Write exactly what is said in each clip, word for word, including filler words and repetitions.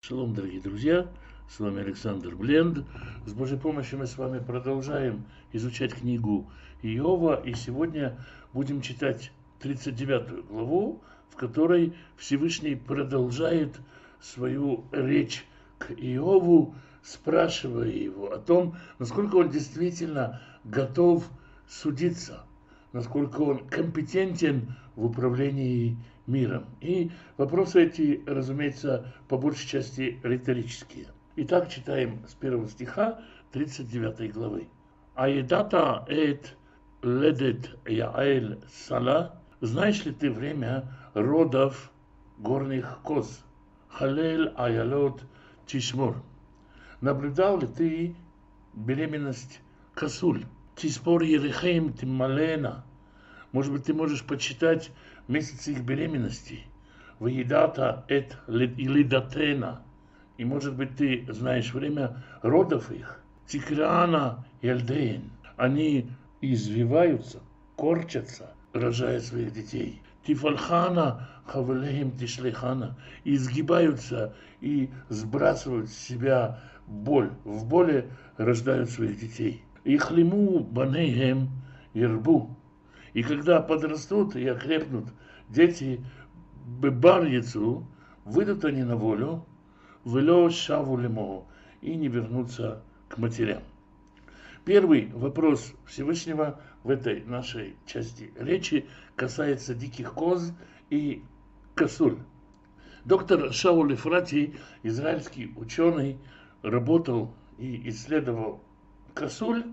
Шалом, дорогие друзья, с вами Александр Бленд. С Божьей помощью мы с вами продолжаем изучать книгу Иова, и сегодня будем читать тридцать девятую главу, в которой Всевышний продолжает свою речь к Иову, спрашивая его о том, насколько он действительно готов судиться, насколько он компетентен в управлении миром. И вопросы эти, разумеется, по большей части риторические. Итак, читаем с первого стиха тридцать девятой главы. «Аедата эт ледет Яэль Сала, знаешь ли ты время родов горных коз? Халель Аялот Тишмор. Наблюдал ли ты беременность косуль? Тиспор Ерехейм Тималена. Может быть, ты можешь почитать месяцы их беременности. Ваидата эт лидатена. И, может быть, ты знаешь время родов их. Тикрана Ялдейн. Они извиваются, корчатся, рожая своих детей. Тифальхана Хавелеем Тишлейхана. И изгибаются и сбрасывают с себя боль. В боли рождают своих детей. Ихлиму банейхем ирбу. И когда подрастут и окрепнут дети бебарьецу, выйдут они на волю, вело шаву лемо, и не вернутся к матерям. Первый вопрос Всевышнего в этой нашей части речи касается диких коз и косуль. Доктор Шауль Ефрати, израильский ученый, работал и исследовал косуль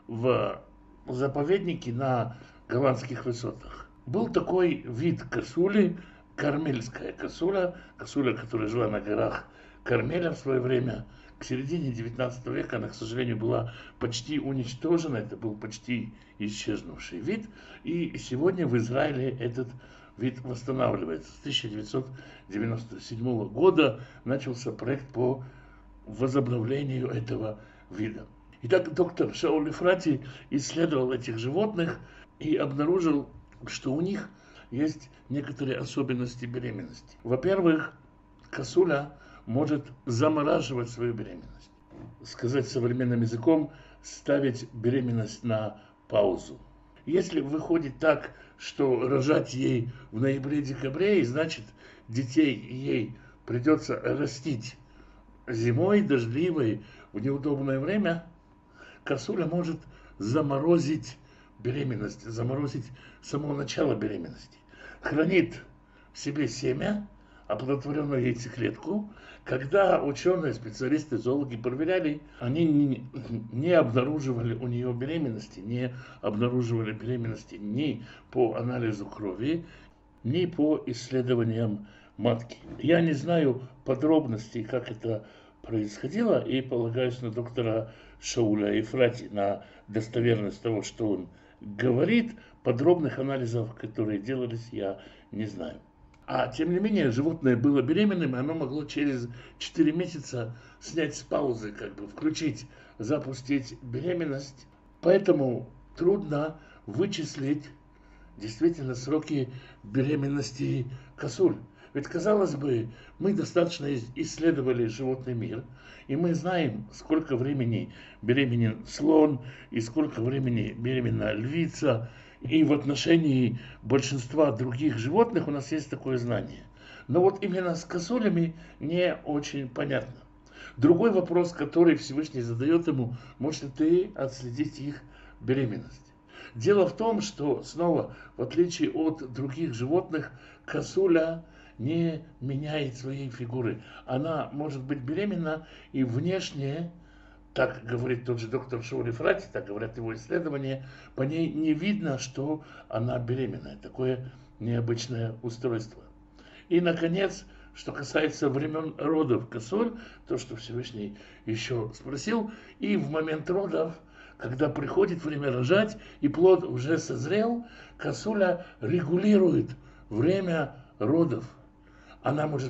в заповеднике на голландских высотах. Был такой вид косули, кармельская косуля, косуля, которая жила на горах Кармеля в свое время. К середине девятнадцатого века она, к сожалению, была почти уничтожена, это был почти исчезнувший вид, и сегодня в Израиле этот вид восстанавливается. С тысяча девятьсот девяносто седьмого года начался проект по возобновлению этого вида. Итак, доктор Шауль Ефрати исследовал этих животных и обнаружил, что у них есть некоторые особенности беременности. Во-первых, косуля может замораживать свою беременность. Сказать современным языком, ставить беременность на паузу. Если выходит так, что рожать ей в ноябре-декабре, значит, детей ей придется растить зимой, дождливой, в неудобное время, косуля может заморозить беременность, заморозить само начало беременности. Хранит в себе семя, оплодотворенную яйцеклетку. Когда ученые, специалисты, зоологи проверяли, они не, не обнаруживали у нее беременности, не обнаруживали беременности ни по анализу крови, ни по исследованиям матки. Я не знаю подробностей, как это происходило, и полагаюсь на доктора Шауля Ефрати, на достоверность того, что он говорит. Подробных анализов, которые делались, я не знаю. А тем не менее, животное было беременным, и оно могло через четыре месяца снять с паузы, как бы включить, запустить беременность. Поэтому трудно вычислить действительно сроки беременности косуль. Ведь, казалось бы, мы достаточно исследовали животный мир, и мы знаем, сколько времени беременен слон, и сколько времени беременна львица, и в отношении большинства других животных у нас есть такое знание. Но вот именно с косулями не очень понятно. Другой вопрос, который Всевышний задает ему, можешь ли ты отследить их беременность? Дело в том, что, снова, в отличие от других животных, косуля не меняет своей фигуры. Она может быть беременна и внешне, так говорит тот же доктор Шауль Ефрати, так говорят его исследования, по ней не видно, что она беременная. Такое необычное устройство. И, наконец, что касается времен родов косуль, то, что Всевышний еще спросил, и в момент родов, когда приходит время рожать, и плод уже созрел, косуля регулирует время родов. Она может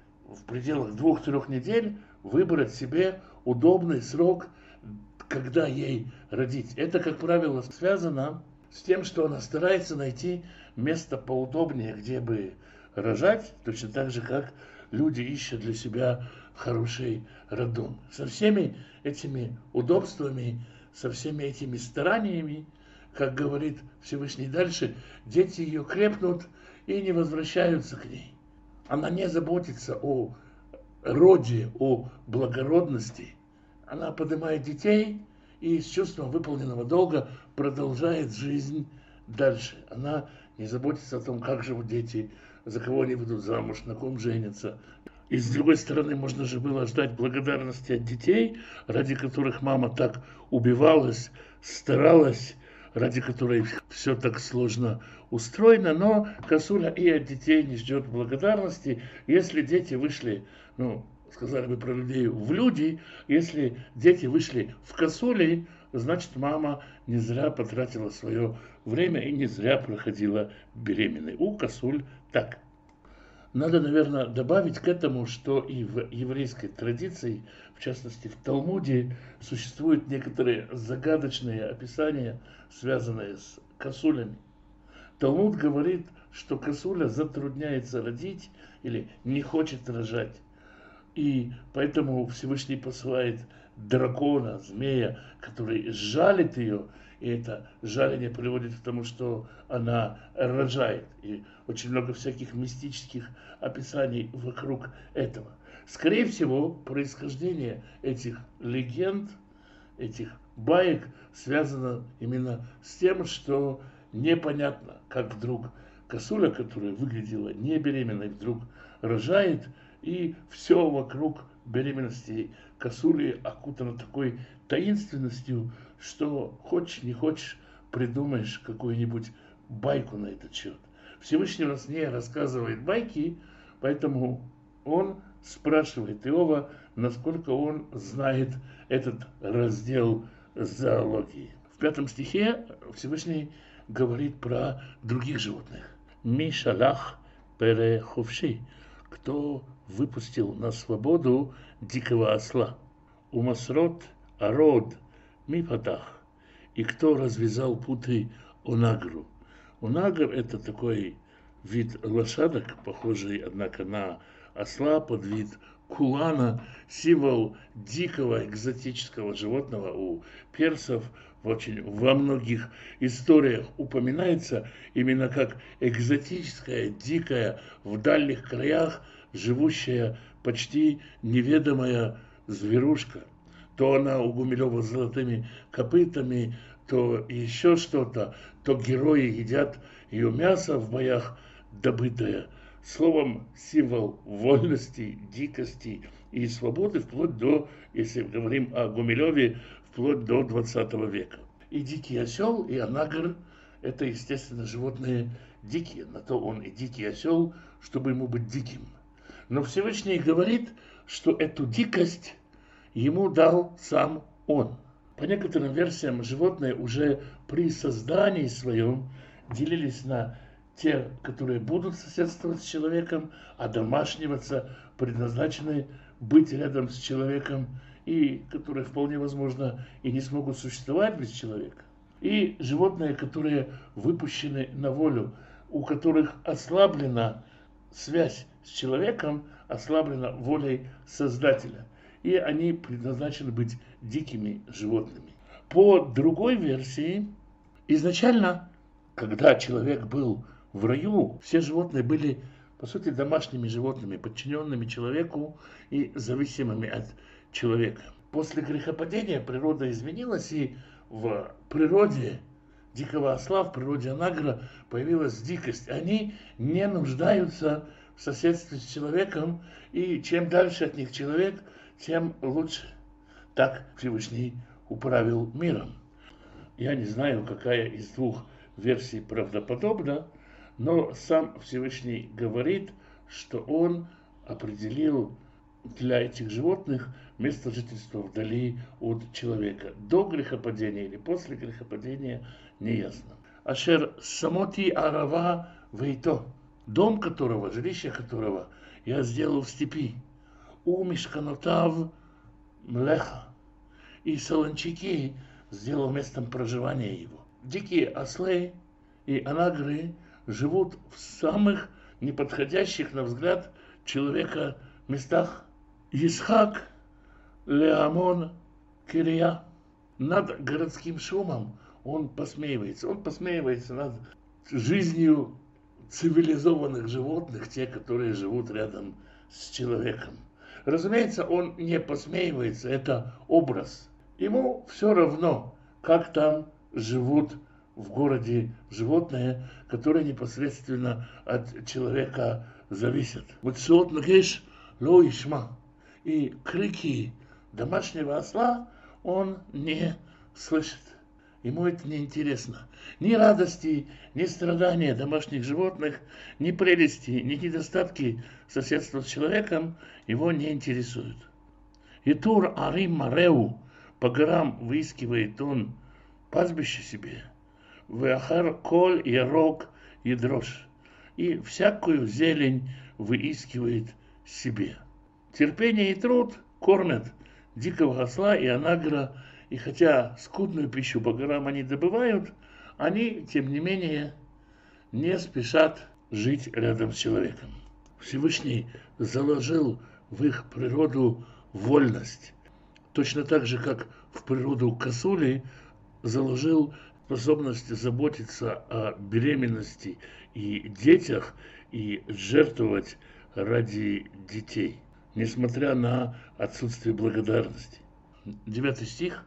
в пределах двух-трех недель выбрать себе удобный срок, когда ей родить. Это, как правило, связано с тем, что она старается найти место поудобнее, где бы рожать, точно так же, как люди ищут для себя в хороший роддом. Со всеми этими удобствами, со всеми этими стараниями, как говорит Всевышний дальше, дети ее крепнут и не возвращаются к ней. Она не заботится о роде, о благородности. Она поднимает детей и с чувством выполненного долга продолжает жизнь дальше. Она не заботится о том, как живут дети, за кого они выйдут замуж, на ком женятся. И с другой стороны, можно же было ждать благодарности от детей, ради которых мама так убивалась, старалась, ради которой все так сложно устроено. Но косуля и от детей не ждет благодарности. Если дети вышли, ну, сказали бы про людей, в люди, если дети вышли в косули, значит, мама не зря потратила свое время и не зря проходила беременной. У косуль так. Надо, наверное, добавить к этому, что и в еврейской традиции, в частности в Талмуде, существуют некоторые загадочные описания, связанные с косулями. Талмуд говорит, что косуля затрудняется родить или не хочет рожать. И поэтому Всевышний посылает дракона, змея, который жалит ее, и это жаление приводит к тому, что она рожает. И очень много всяких мистических описаний вокруг этого. Скорее всего, происхождение этих легенд, этих баек связано именно с тем, что непонятно, как вдруг косуля, которая выглядела не беременной, вдруг рожает, и все вокруг беременности косули окутано такой таинственностью, что хочешь не хочешь, придумаешь какую-нибудь байку на этот счет. Всевышний у нас не рассказывает байки, поэтому он спрашивает Иова, насколько он знает этот раздел зоологии. В пятом стихе Всевышний говорит про других животных. Мишалах переховши, кто выпустил на свободу дикого осла. Умасрот арод мипатах, и кто развязал путы онагру. Онагр — это такой вид лошадок, похожий, однако, на осла, под вид кулана, символ дикого экзотического животного. У персов в очень во многих историях упоминается именно как экзотическая, дикая, в дальних краях живущая почти неведомая зверушка. То она у Гумилева с золотыми копытами, то еще что-то, то герои едят ее мясо в боях добытое. Словом, символ вольности, дикости и свободы, вплоть до, если говорим о Гумилеве, вплоть до двадцатого века. И дикий осел, и онагр — это, естественно, животные дикие. На то он и дикий осел, чтобы ему быть диким. Но Всевышний говорит, что эту дикость ему дал сам он. По некоторым версиям, животные уже при создании своем делились на те, которые будут соседствовать с человеком, а домашниваться, предназначены быть рядом с человеком, и которые вполне возможно и не смогут существовать без человека. И животные, которые выпущены на волю, у которых ослаблена связь с человеком, ослаблена волей Создателя. И они предназначены быть дикими животными. По другой версии, изначально, когда человек был в раю, все животные были, по сути, домашними животными, подчиненными человеку и зависимыми от человека. После грехопадения природа изменилась, и в природе дикого осла, в природе онагра появилась дикость. Они не нуждаются в соседстве с человеком, и чем дальше от них человек, тем лучше. Так Всевышний управил миром. Я не знаю, какая из двух версий правдоподобна, но сам Всевышний говорит, что он определил для этих животных место жительства вдали от человека. До грехопадения или после грехопадения неясно. Ашер самоти арава вейто, дом которого, жилище которого я сделал в степи. У мишканотав млеха, и солончаки сделал местом проживания его. Дикие ослы и онагры живут в самых неподходящих, на взгляд человека, местах. Исхак Леамон Кирия. Над городским шумом он посмеивается. Он посмеивается над жизнью цивилизованных животных, те, которые живут рядом с человеком. Разумеется, он не посмеивается, это образ. Ему все равно, как там живут в городе животные, которые непосредственно от человека зависят. Вот сот нагеш ло ишма. И крики домашнего осла он не слышит. Ему это не интересно. Ни радости, ни страдания домашних животных, ни прелести, ни недостатки соседства с человеком его не интересуют. И тур арим мареу, по горам выискивает он пастбище себе. Веахар коль ярок ядрош. И всякую зелень выискивает себе. Терпение и труд кормят дикого осла и анагра. И хотя скудную пищу по горам они добывают, они, тем не менее, не спешат жить рядом с человеком. Всевышний заложил в их природу вольность. Точно так же, как в природу косули заложил способность заботиться о беременности и детях и жертвовать ради детей, несмотря на отсутствие благодарности. Девятый стих.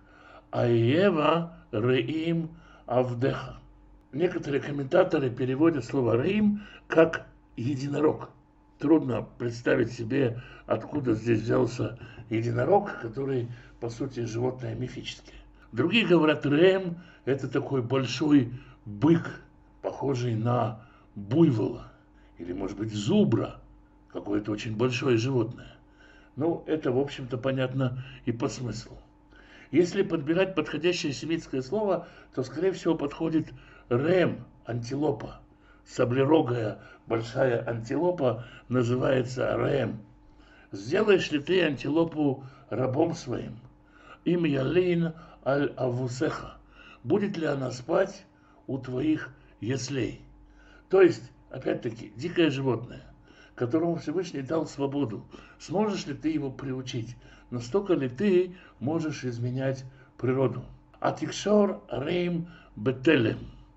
Аева реим авдеха. Некоторые комментаторы переводят слово реим как единорог. Трудно представить себе, откуда здесь взялся единорог, который, по сути, животное мифическое. Другие говорят, реем – это такой большой бык, похожий на буйвола, или, может быть, зубра, какое-то очень большое животное. Ну, это, в общем-то, понятно и по смыслу. Если подбирать подходящее семитское слово, то, скорее всего, подходит рем, антилопа. Саблерогая большая антилопа называется рем. Сделаешь ли ты антилопу рабом своим? Им ялин аль-авусеха. Будет ли она спать у твоих яслей? То есть, опять-таки, дикое животное, которому Всевышний дал свободу. Сможешь ли ты его приучить? Настолько ли ты можешь изменять природу? Атикшор рейм бетелем.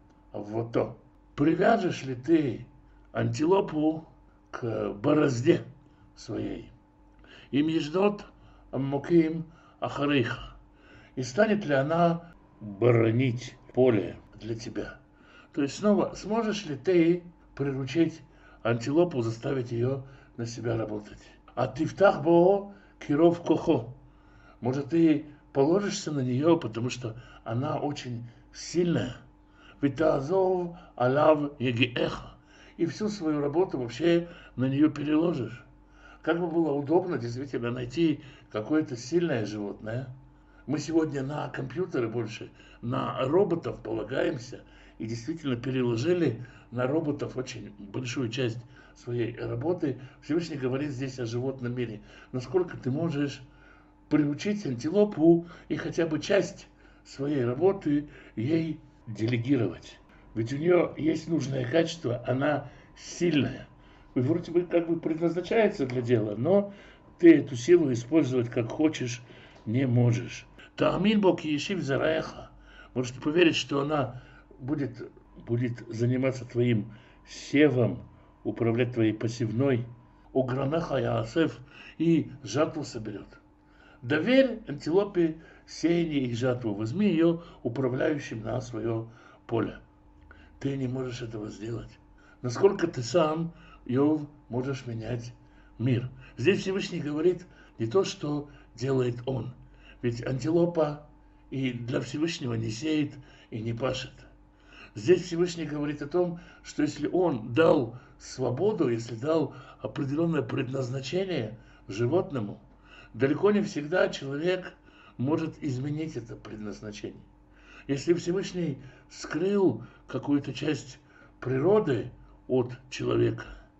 Вот то. Привяжешь ли ты антилопу к борозде своей? Им еждот аммуким ахарейха. И станет ли она боронить поле для тебя? То есть снова, сможешь ли ты приручить антилопу, заставить ее на себя работать? А ты втах бо киров кохо. Может, ты положишься на нее, потому что она очень сильная. Витазов алав егиэха. И всю свою работу вообще на нее переложишь. Как бы было удобно действительно найти какое-то сильное животное. Мы сегодня на компьютеры больше, на роботов полагаемся. И действительно переложили на роботов очень большую часть своей работы. Всевышний говорит здесь о животном мире. Насколько ты можешь приучить антилопу и хотя бы часть своей работы ей делегировать. Ведь у нее есть нужное качество, она сильная. И вроде бы как бы предназначается для дела, но ты эту силу использовать как хочешь не можешь. Таамин бок ешив зараеха. Можете поверить, что она будет, будет заниматься твоим севом, управлять твоей посевной, огранаха яасев, и жатву соберет. Доверь антилопе сеяние и жатву, возьми ее управляющим на свое поле. Ты не можешь этого сделать. Насколько ты сам, Иов, можешь менять мир. Здесь Всевышний говорит не то, что делает он. Ведь антилопа и для Всевышнего не сеет и не пашет. Здесь Всевышний говорит о том, что если он дал свободу, если дал определенное предназначение животному, далеко не всегда человек может изменить это предназначение. Если Всевышний скрыл какую-то часть природы от человека,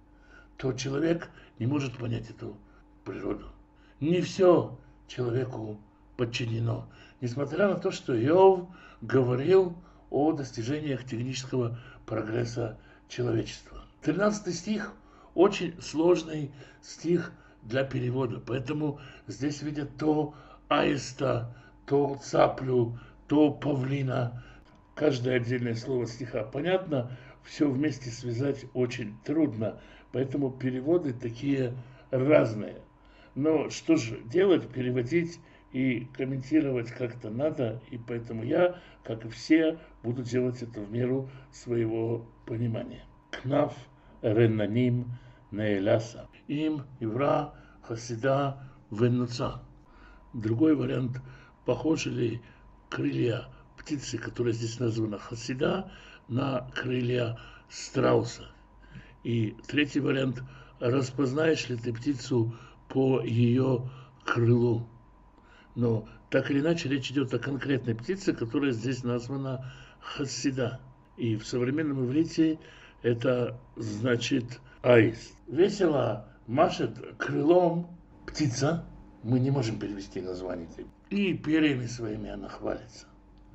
то человек не может понять эту природу. Не все человеку подчинено. Несмотря на то, что Иов говорил о достижениях технического прогресса человечества. тринадцатый стих очень сложный стих для перевода. Поэтому здесь видят то аиста, то цаплю, то павлина. Каждое отдельное слово стиха понятно, все вместе связать очень трудно. Поэтому переводы такие разные. Но что же делать, переводить и комментировать как-то надо. И поэтому я, как и все, буду делать это в меру своего понимания. Кнаф ренаним неэляса. Им ивра хасида венуца. Другой вариант, похожи ли крылья птицы, которая здесь названа хасида, на крылья страуса. И третий вариант, распознаешь ли ты птицу по ее крылу. Но так или иначе речь идет о конкретной птице, которая здесь названа хасида. И в современном иврите это значит аист. Весело машет крылом птица. Мы не можем перевести название. И перьями своими она хвалится.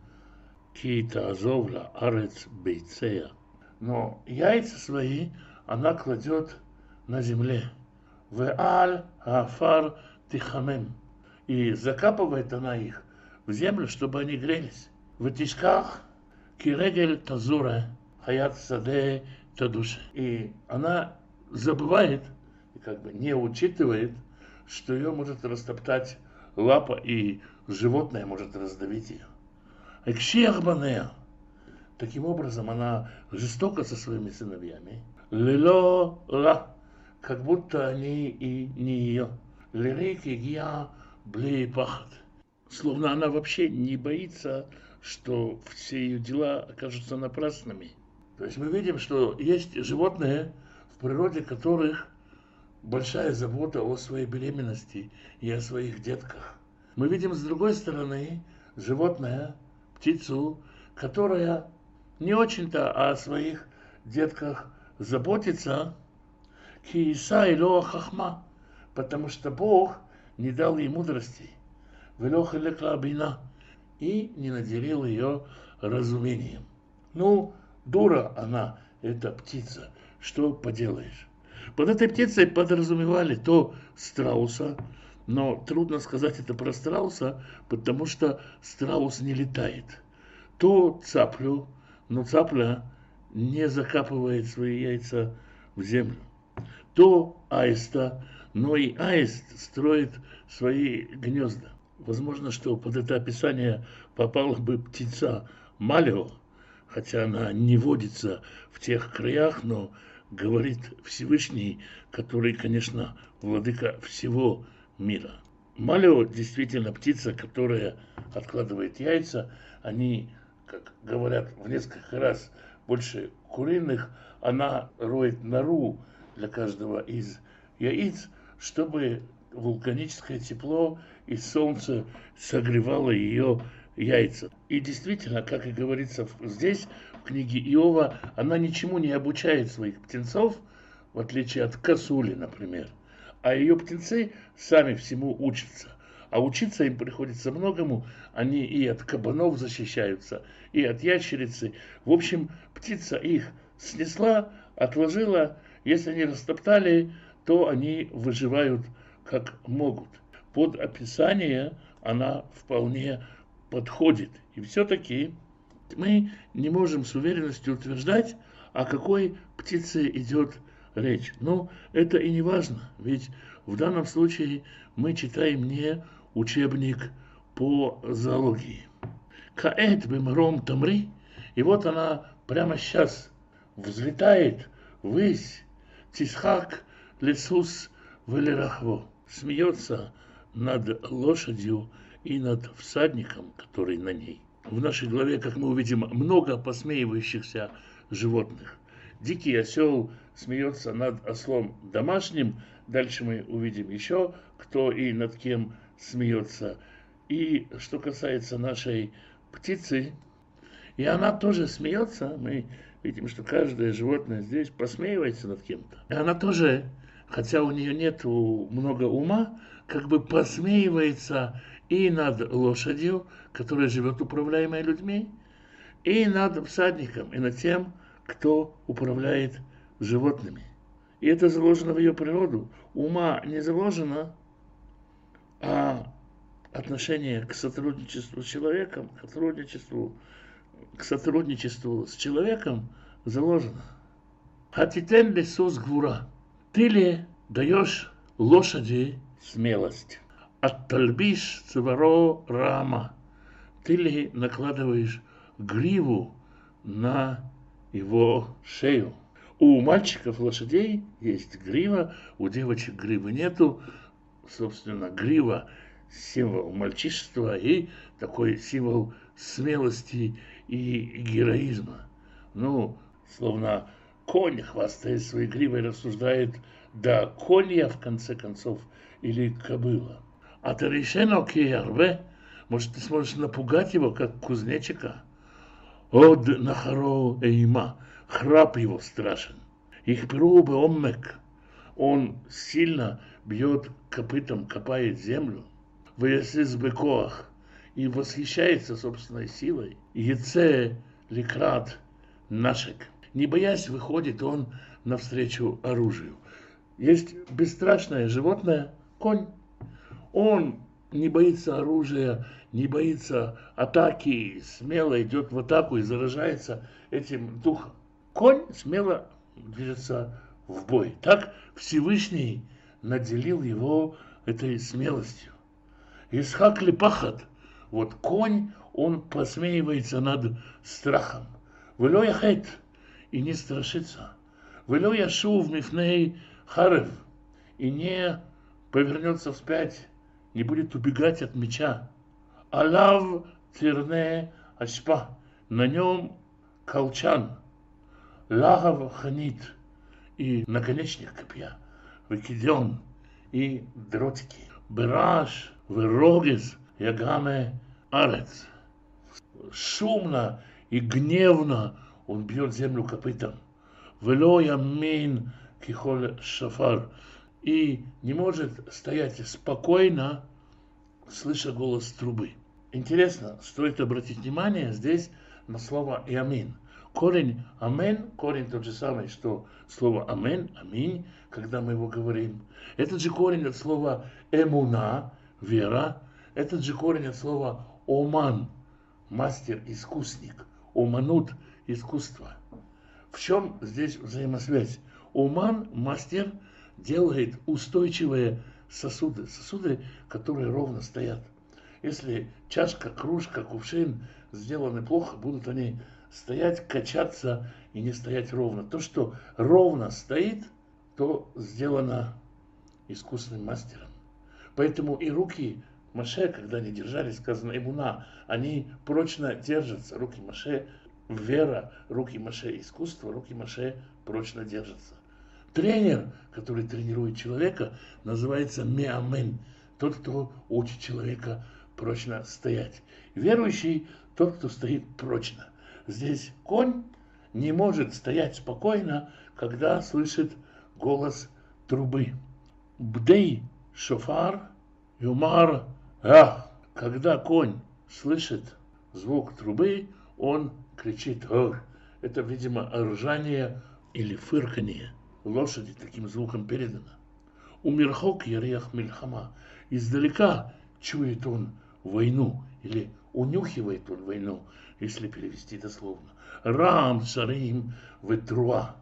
Кита азовла арец бейцея. Но яйца свои она кладет на земле. Веаль афар тихамем. И закапывает она их в землю, чтобы они грелись. В тишках кирегель тазура хаят саде тадуши. И она забывает, и как бы не учитывает, что ее может растоптать лапа, и животное может раздавить ее. Экшиахбанея. Таким образом, она жестока со своими сыновьями. Лило ла. Как будто они и не ее. Лирики гия блей пахат. Словно она вообще не боится, что все ее дела окажутся напрасными. То есть мы видим, что есть животные, в природе которых большая забота о своей беременности и о своих детках. Мы видим с другой стороны животное, птицу, которая не очень-то о своих детках заботится, кииса и лоа хахма, потому что Бог не дал ей мудрости, велох бина, и не наделил ее разумением. Ну, дура она, эта птица, что поделаешь. Под этой птицей подразумевали то страуса, но трудно сказать это про страуса, потому что страус не летает. То цаплю, но цапля не закапывает свои яйца в землю. То аиста, но и аист строит свои гнезда. Возможно, что под это описание попала бы птица Малио, хотя она не водится в тех краях, но говорит Всевышний, который, конечно, владыка всего мира. Малио действительно птица, которая откладывает яйца. Они, как говорят, в несколько раз больше куриных. Она роет нору для каждого из яиц, чтобы вулканическое тепло и солнце согревало ее яйца. И действительно, как и говорится здесь, в книге Иова, она ничему не обучает своих птенцов, в отличие от косули, например. А ее птенцы сами всему учатся. А учиться им приходится многому. Они и от кабанов защищаются, и от ящерицы. В общем, птица их снесла, отложила. Если они растоптали, то они выживают как могут. Под описание она вполне подходит. И все-таки мы не можем с уверенностью утверждать, о какой птице идет речь. Но это и не важно, ведь в данном случае мы читаем не учебник по зоологии. Каэт бимаром тамри, и вот она прямо сейчас взлетает ввысь, тисхак лесус велерахво, смеется над лошадью и над всадником, который на ней. В нашей главе, как мы увидим, много посмеивающихся животных. Дикий осел смеется над ослом домашним. Дальше мы увидим еще, кто и над кем смеется. И что касается нашей птицы, и она тоже смеется. Мы видим, что каждое животное здесь посмеивается над кем-то. И она тоже, хотя у нее нет много ума, как бы посмеивается и над лошадью, которая живет управляемой людьми, и над всадником, и над тем, кто управляет животными. И это заложено в ее природу. ума не заложено, а отношение к сотрудничеству с человеком, к сотрудничеству, к сотрудничеству с человеком заложено. Хатитен лесус гвура. Ты ли даешь лошади смелость? Оттальбиш цваро рама. Ты ли накладываешь гриву на его шею? У мальчиков лошадей есть грива, у девочек гривы нету. Собственно, грива – символ мальчишества и такой символ смелости и героизма. Ну, словно конь, хвастаясь своей гривой, рассуждает, да конь я в конце концов или кобыла. А ты решено киярве, может, ты сможешь напугать его, как кузнечика? Од нахаро эйма, храп его страшен. Их перу бы оммек, он сильно бьет копытом, копает землю. Ваясис бекоах, и восхищается собственной силой. Яце ликрат нашек. Не боясь, выходит он навстречу оружию. Есть бесстрашное животное, конь. Он не боится оружия, не боится атаки, смело идет в атаку и заражается этим духом. Конь смело движется в бой. Так Всевышний наделил его этой смелостью. Исхак ли пахат, вот конь, он посмеивается над страхом. Вело яхет, и не страшится. Вело яшув мифней харев, и не повернется вспять, не будет убегать от меча. Алав тирне ашпа, на нем колчан. Лагав ханит, и наконечник копья. Выкиден, и дротики. Бераш, вырогез, ягаме арец. Шумно и гневно он бьет землю копытом. Вело ямин кихоль шафар. И не может стоять спокойно, слыша голос трубы. Интересно, стоит обратить внимание здесь на слово «ямин». Корень «амен», корень тот же самый, что слово «амен», «аминь», когда мы его говорим. Этот же корень от слова «эмуна», «вера». Этот же корень от слова «оман», «мастер», «искусник», «оманут», «искусство». В чем здесь взаимосвязь? Оман, мастер, делает устойчивые сосуды, сосуды, которые ровно стоят. Если чашка, кружка, кувшин сделаны плохо, будут они стоять, качаться и не стоять ровно. То, что ровно стоит, то сделано искусным мастером. Поэтому и руки Моше, когда они держались, сказано эмуна, они прочно держатся. Руки Моше вера, руки Моше искусство, руки Моше прочно держатся. Тренер, который тренирует человека, называется меамен, тот, кто учит человека прочно стоять. Верующий – тот, кто стоит прочно. Здесь конь не может стоять спокойно, когда слышит голос трубы. Бдей шофар юмар ах. Когда конь слышит звук трубы, он кричит ор. Это, видимо, ржание или фырканье лошади таким звуком передано. Умирхок ярех мильхама. Издалека чует он войну или унюхивает он войну, если перевести дословно. Рам шарим ветруа.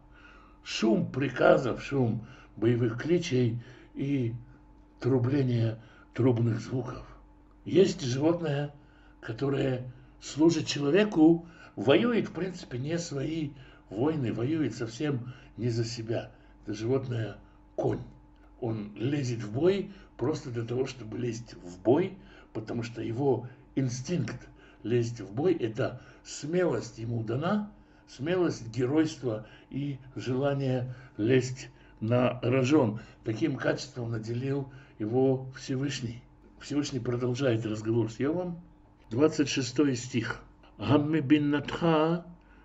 Шум приказов, шум боевых кличей и трубление трубных звуков. Есть животное, которое служит человеку, воюет, в принципе, не свои войны, воюет совсем не за себя. Это животное конь. Он лезет в бой просто для того, чтобы лезть в бой, потому что его инстинкт лезть в бой – это смелость ему дана, смелость, геройство и желание лезть на рожон. Таким качеством наделил его Всевышний. Всевышний продолжает разговор с Иовом. двадцать шестой стих. «Гамми биннатха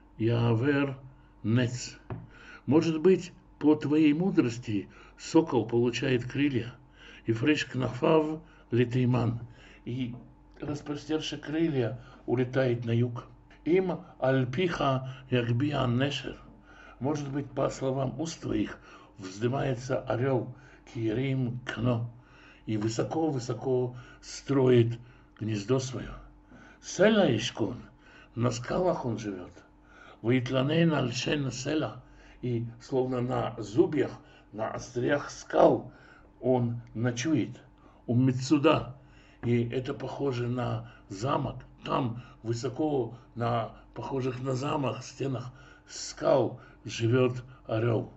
явер нец». Может быть, по твоей мудрости сокол получает крылья, и фреш кнафав летейман, и распростерши крылья улетает на юг. Им альпиха ягбиан нешер. Может быть, по словам уст твоих вздымается орел, кирим кно, и высоко-высоко строит гнездо свое. Села ишкон, на скалах он живет. Вейтланей на льшен села, и словно на зубьях, на острях скал он ночует. У Мецуда, и это похоже на замок. Там высоко, на похожих на замок стенах скал живет орел.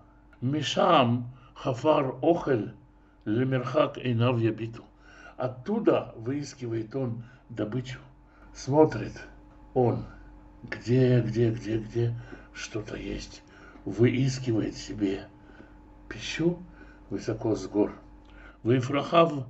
Мишам хафар охель лемерхак эйнав ябиту. Оттуда выискивает он добычу. Смотрит он, где, где, где, где что-то есть. Выискивает себе пищу высоко с гор. Вейфрахав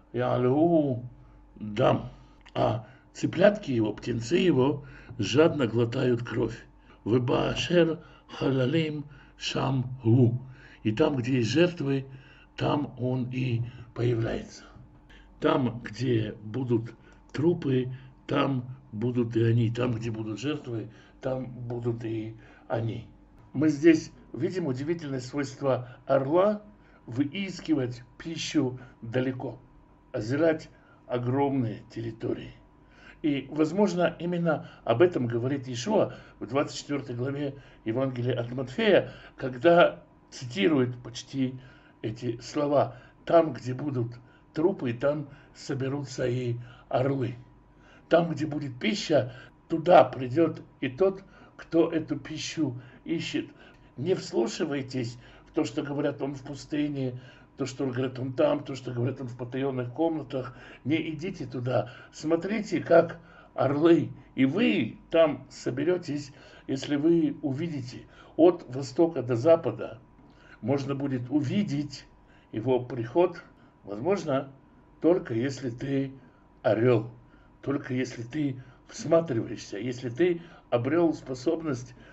ялу дам. А цыплятки его, птенцы его жадно глотают кровь. Вебаашер халалим шам гу. И там, где есть жертвы, там он и появляется. Там, где будут трупы, там будут и они. Там, где будут жертвы, там будут и они. Мы здесь видим удивительное свойство орла выискивать пищу далеко, озирать огромные территории. И, возможно, именно об этом говорит Иешуа в двадцать четвёртой главе Евангелия от Матфея, когда цитирует почти эти слова. Там, где будут трупы, там соберутся и орлы. Там, где будет пища, туда придет и тот, кто эту пищу ищет. Не вслушивайтесь в то, что говорят он в пустыне, то, что говорят он там, то, что говорят он в потаенных комнатах. Не идите туда. Смотрите, как орлы. И вы там соберетесь, если вы увидите от востока до запада. Можно будет увидеть его приход, возможно, только если ты орел, только если ты всматриваешься, если ты обрел способность